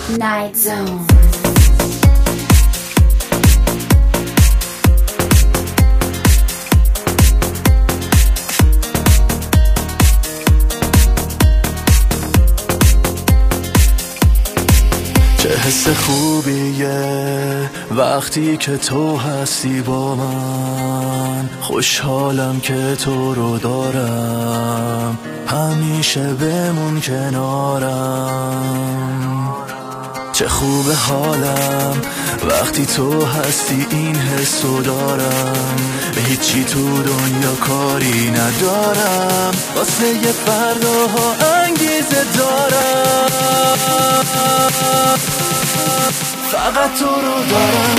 Night Zone. چه حس خوبیه وقتی که تو هستی با من، خوشحالم که تو رو دارم، همیشه بمون کنارم. چه خوب حالم وقتی تو هستی، این حسو دارم، به هیچی تو دنیا کاری ندارم، واسه یه فرداها انگیزه دارم، فقط تو رو دارم.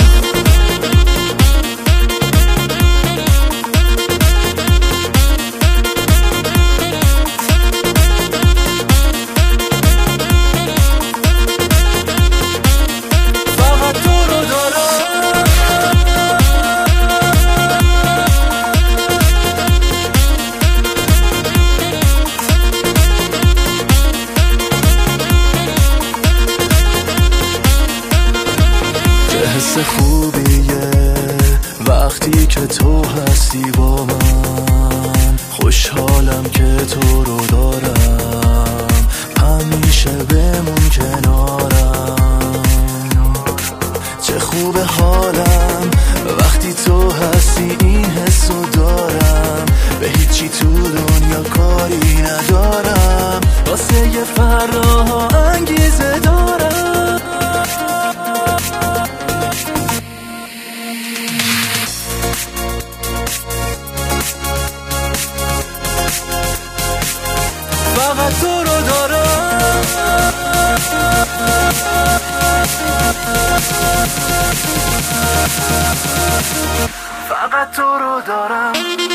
حس خوبیه وقتی که تو هستی با من، خوشحالم که تو رو دارم، همیشه بمون کنارم. چه خوب حالم وقتی تو هستی، این حسو دارم، به هیچی تو دنیا کاری ندارم، واسه یه فرداها انگیزه دارم. فقط تو رو دارم، فقط تو رو دارم.